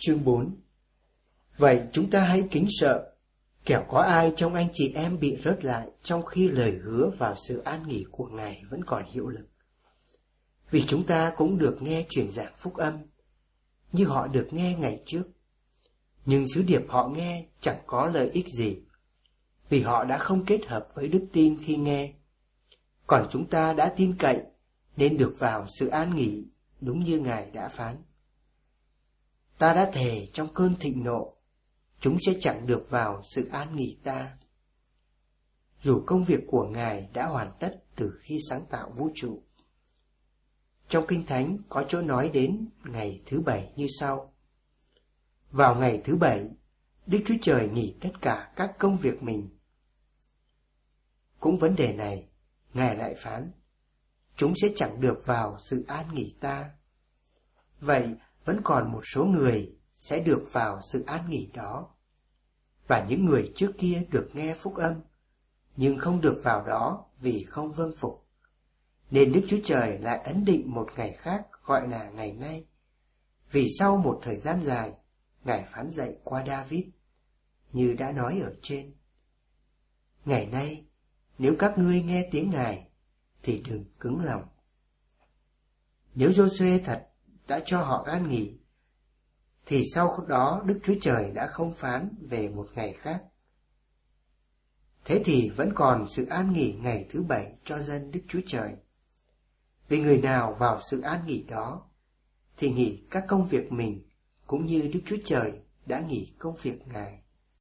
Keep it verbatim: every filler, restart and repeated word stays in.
Chương bốn. Vậy chúng ta hãy kính sợ, kẻo có ai trong anh chị em bị rớt lại trong khi lời hứa vào sự an nghỉ của Ngài vẫn còn hiệu lực. Vì chúng ta cũng được nghe truyền giảng phúc âm, như họ được nghe ngày trước. Nhưng sứ điệp họ nghe chẳng có lợi ích gì, vì họ đã không kết hợp với đức tin khi nghe. Còn chúng ta đã tin cậy, nên được vào sự an nghỉ, đúng như Ngài đã phán. Ta đã thề trong cơn thịnh nộ, chúng sẽ chẳng được vào sự an nghỉ ta. Dù công việc của Ngài đã hoàn tất từ khi sáng tạo vũ trụ. Trong Kinh Thánh có chỗ nói đến ngày thứ bảy như sau. Vào ngày thứ bảy, Đức Chúa Trời nghỉ tất cả các công việc mình. Cũng vấn đề này, Ngài lại phán, chúng sẽ chẳng được vào sự an nghỉ ta. Vậy, vẫn còn một số người sẽ được vào sự an nghỉ đó. Và những người trước kia được nghe phúc âm, nhưng không được vào đó vì không vâng phục. Nên Đức Chúa Trời lại ấn định một ngày khác gọi là ngày nay. Vì sau một thời gian dài, Ngài phán dạy qua David, như đã nói ở trên. Ngày nay, nếu các ngươi nghe tiếng Ngài, thì đừng cứng lòng. Nếu Giô-suê thật đã cho họ an nghỉ, thì sau đó Đức Chúa Trời đã không phán về một ngày khác. Thế thì vẫn còn sự an nghỉ ngày thứ bảy cho dân Đức Chúa Trời. Vì người nào vào sự an nghỉ đó, thì nghỉ các công việc mình, cũng như Đức Chúa Trời đã nghỉ công việc Ngài.